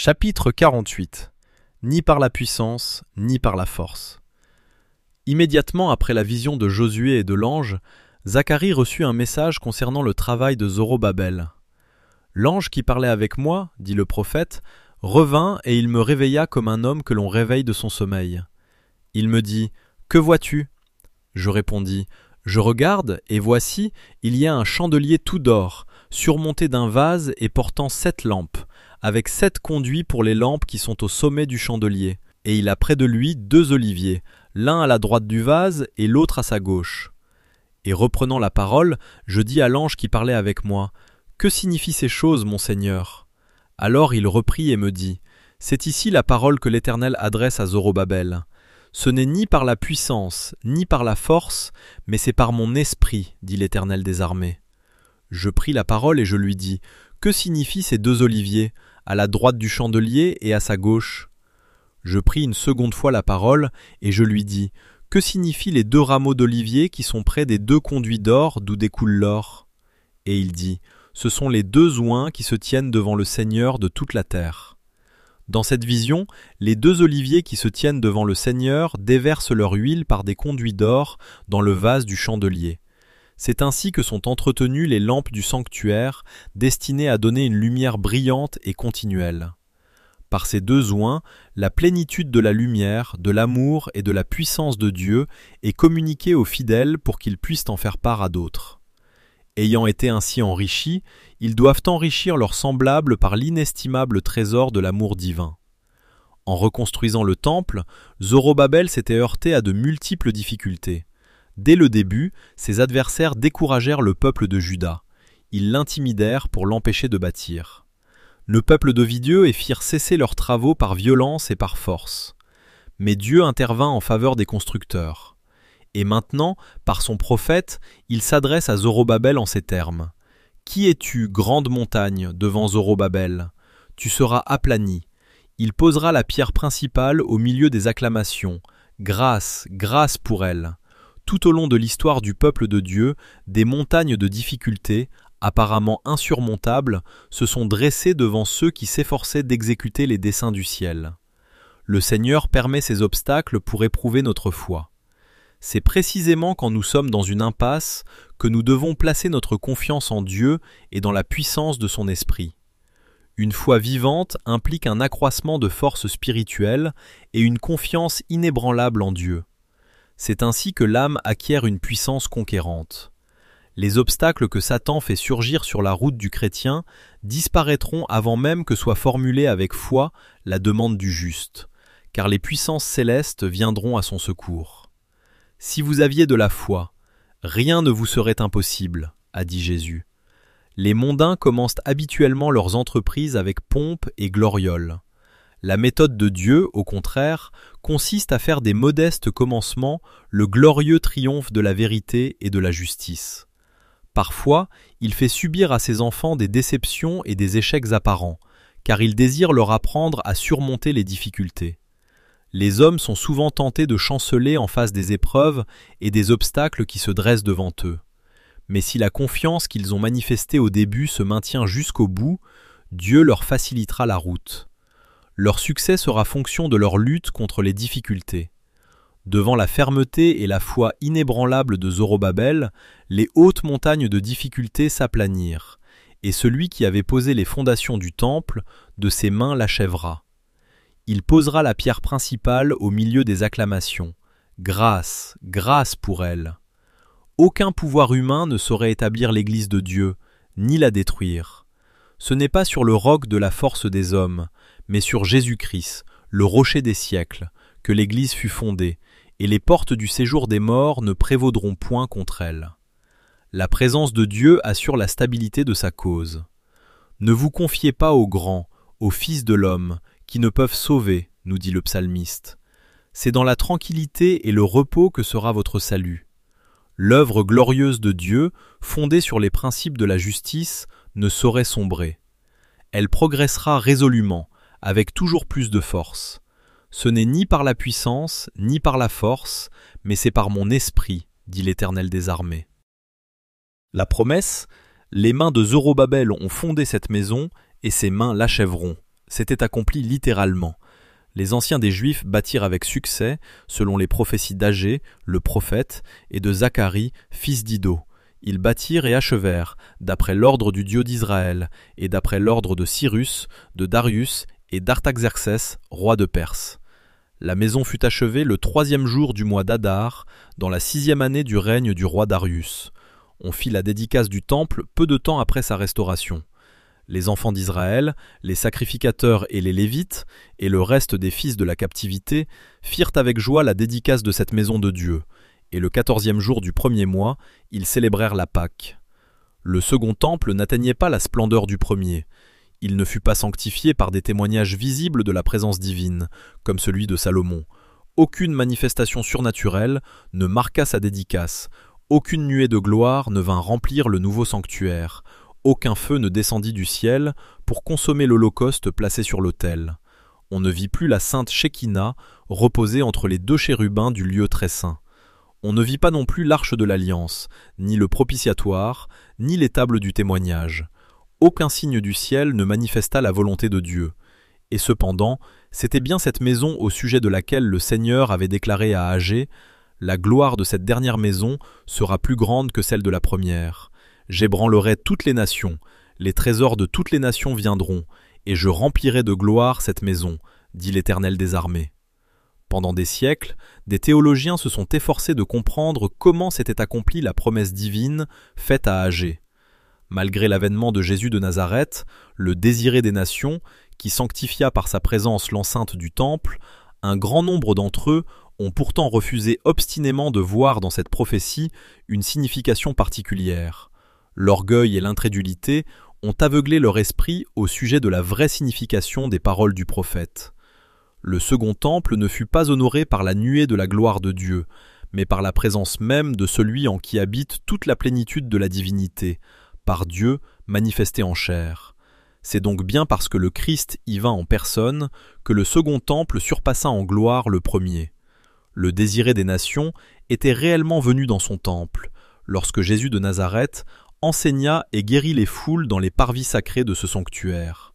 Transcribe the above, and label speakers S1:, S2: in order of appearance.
S1: Chapitre 48. Ni par la puissance, ni par la force. Immédiatement après la vision de Josué et de l'ange, Zacharie reçut un message concernant le travail de Zorobabel. L'ange qui parlait avec moi, dit le prophète, revint et il me réveilla comme un homme que l'on réveille de son sommeil. Il me dit « Que vois-tu » Je répondis « Je regarde, et voici, il y a un chandelier tout d'or, surmonté d'un vase et portant 7 lampes, avec 7 conduits pour les lampes qui sont au sommet du chandelier, et il a près de lui 2 oliviers, l'un à la droite du vase et l'autre à sa gauche. Et reprenant la parole, je dis à l'ange qui parlait avec moi, « Que signifient ces choses, mon Seigneur ?» Alors il reprit et me dit, « C'est ici la parole que l'Éternel adresse à Zorobabel. Ce n'est ni par la puissance, ni par la force, mais c'est par mon esprit, dit l'Éternel des armées. » Je pris la parole et je lui dis, « Que signifient ces 2 oliviers, à la droite du chandelier et à sa gauche ?» Je pris une seconde fois la parole et je lui dis, « Que signifient les 2 rameaux d'olivier qui sont près des 2 conduits d'or d'où découle l'or ?» Et il dit, « Ce sont les 2 oins qui se tiennent devant le Seigneur de toute la terre. » Dans cette vision, les 2 oliviers qui se tiennent devant le Seigneur déversent leur huile par des conduits d'or dans le vase du chandelier. C'est ainsi que sont entretenues les lampes du sanctuaire, destinées à donner une lumière brillante et continuelle. Par ces 2 oins, la plénitude de la lumière, de l'amour et de la puissance de Dieu est communiquée aux fidèles pour qu'ils puissent en faire part à d'autres. Ayant été ainsi enrichis, ils doivent enrichir leurs semblables par l'inestimable trésor de l'amour divin. En reconstruisant le temple, Zorobabel s'était heurté à de multiples difficultés. Dès le début, ses adversaires découragèrent le peuple de Juda. Ils l'intimidèrent pour l'empêcher de bâtir. Le peuple devit Dieu et firent cesser leurs travaux par violence et par force. Mais Dieu intervint en faveur des constructeurs. Et maintenant, par son prophète, il s'adresse à Zorobabel en ces termes. « Qui es-tu, grande montagne, devant Zorobabel ? Tu seras aplani. Il posera la pierre principale au milieu des acclamations. Grâce, grâce pour elle. » Tout au long de l'histoire du peuple de Dieu, des montagnes de difficultés, apparemment insurmontables, se sont dressées devant ceux qui s'efforçaient d'exécuter les desseins du ciel. Le Seigneur permet ces obstacles pour éprouver notre foi. C'est précisément quand nous sommes dans une impasse que nous devons placer notre confiance en Dieu et dans la puissance de son esprit. Une foi vivante implique un accroissement de force spirituelle et une confiance inébranlable en Dieu. C'est ainsi que l'âme acquiert une puissance conquérante. Les obstacles que Satan fait surgir sur la route du chrétien disparaîtront avant même que soit formulée avec foi la demande du juste, car les puissances célestes viendront à son secours. Si vous aviez de la foi, rien ne vous serait impossible, a dit Jésus. Les mondains commencent habituellement leurs entreprises avec pompe et gloriole. La méthode de Dieu, au contraire, consiste à faire des modestes commencements le glorieux triomphe de la vérité et de la justice. Parfois, il fait subir à ses enfants des déceptions et des échecs apparents, car il désire leur apprendre à surmonter les difficultés. Les hommes sont souvent tentés de chanceler en face des épreuves et des obstacles qui se dressent devant eux. Mais si la confiance qu'ils ont manifestée au début se maintient jusqu'au bout, Dieu leur facilitera la route. Leur succès sera fonction de leur lutte contre les difficultés. Devant la fermeté et la foi inébranlable de Zorobabel, les hautes montagnes de difficultés s'aplanirent, et celui qui avait posé les fondations du temple, de ses mains l'achèvera. Il posera la pierre principale au milieu des acclamations. Grâce, grâce pour elle. Aucun pouvoir humain ne saurait établir l'Église de Dieu, ni la détruire. Ce n'est pas sur le roc de la force des hommes, mais sur Jésus-Christ, le rocher des siècles, que l'Église fut fondée, et les portes du séjour des morts ne prévaudront point contre elle. La présence de Dieu assure la stabilité de sa cause. Ne vous confiez pas aux grands, aux fils de l'homme, qui ne peuvent sauver, nous dit le psalmiste. C'est dans la tranquillité et le repos que sera votre salut. L'œuvre glorieuse de Dieu, fondée sur les principes de la justice, ne saurait sombrer. Elle progressera résolument, avec toujours plus de force. Ce n'est ni par la puissance, ni par la force, mais c'est par mon esprit, dit l'Éternel des armées. La promesse, les mains de Zorobabel ont fondé cette maison, et ses mains l'achèveront. s'était accompli littéralement. Les anciens des Juifs bâtirent avec succès, selon les prophéties d'Agé, le prophète, et de Zacharie, fils d'Iddo. Ils bâtirent et achevèrent, d'après l'ordre du Dieu d'Israël, et d'après l'ordre de Cyrus, de Darius et d'Artaxerxès, roi de Perse. La maison fut achevée le 3e jour du mois d'Adar, dans la 6e année du règne du roi Darius. On fit la dédicace du temple peu de temps après sa restauration. Les enfants d'Israël, les sacrificateurs et les Lévites, et le reste des fils de la captivité, firent avec joie la dédicace de cette maison de Dieu, et le 14e jour du 1er mois, ils célébrèrent la Pâque. Le second temple n'atteignait pas la splendeur du premier. Il ne fut pas sanctifié par des témoignages visibles de la présence divine, comme celui de Salomon. Aucune manifestation surnaturelle ne marqua sa dédicace, aucune nuée de gloire ne vint remplir le nouveau sanctuaire, aucun feu ne descendit du ciel pour consommer l'holocauste placé sur l'autel. On ne vit plus la sainte Shekinah reposer entre les 2 chérubins du lieu très saint. On ne vit pas non plus l'arche de l'alliance, ni le propitiatoire, ni les tables du témoignage. Aucun signe du ciel ne manifesta la volonté de Dieu. Et cependant, c'était bien cette maison au sujet de laquelle le Seigneur avait déclaré à Agé « La gloire de cette dernière maison sera plus grande que celle de la première. J'ébranlerai toutes les nations, les trésors de toutes les nations viendront, et je remplirai de gloire cette maison, dit l'Éternel des armées. » Pendant des siècles, des théologiens se sont efforcés de comprendre comment s'était accomplie la promesse divine faite à Agé. Malgré l'avènement de Jésus de Nazareth, le désiré des nations, qui sanctifia par sa présence l'enceinte du temple, un grand nombre d'entre eux ont pourtant refusé obstinément de voir dans cette prophétie une signification particulière. L'orgueil et l'incrédulité ont aveuglé leur esprit au sujet de la vraie signification des paroles du prophète. Le second temple ne fut pas honoré par la nuée de la gloire de Dieu, mais par la présence même de celui en qui habite toute la plénitude de la divinité, par Dieu manifesté en chair. C'est donc bien parce que le Christ y vint en personne que le second temple surpassa en gloire le premier. Le désiré des nations était réellement venu dans son temple, lorsque Jésus de Nazareth enseigna et guérit les foules dans les parvis sacrés de ce sanctuaire.